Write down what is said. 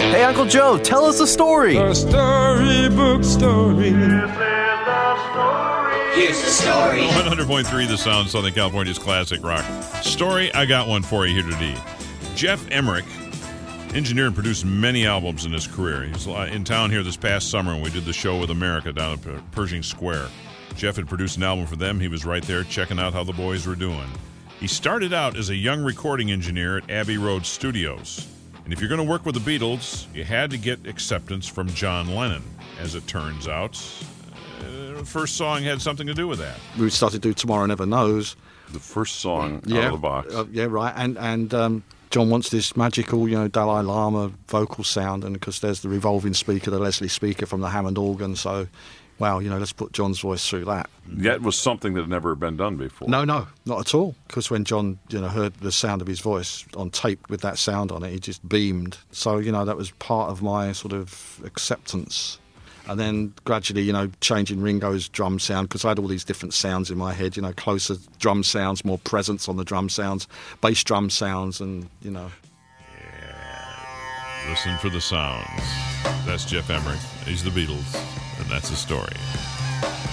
Hey, Uncle Joe, tell us a story. A storybook story. Here's the story. 100.3 The Sound, Southern California's classic rock. Story, I got one for you here today. Jeff Emmerich engineered and produced many albums in his career. He was in town here this past summer when we did the show with America down at Pershing Square. Jeff had produced an album for them. He was right there checking out how the boys were doing. He started out as a young recording engineer at Abbey Road Studios. And if you're going to work with the Beatles, you had to get acceptance from John Lennon. As it turns out, the first song had something to do with that. We started to do Tomorrow Never Knows. The first song out of the box. Yeah, right. And John wants this magical, Dalai Lama vocal sound, and because there's the revolving speaker, the Leslie speaker from the Hammond organ, so, wow, let's put John's voice through that. That was something that had never been done before. No, not at all. Because when John, heard the sound of his voice on tape with that sound on it, he just beamed. So, that was part of my sort of acceptance. And then gradually, changing Ringo's drum sound, because I had all these different sounds in my head, closer drum sounds, more presence on the drum sounds, bass drum sounds, and, Yeah. Listen for the sounds. That's Jeff Emmerich. He's the Beatles, and that's the story.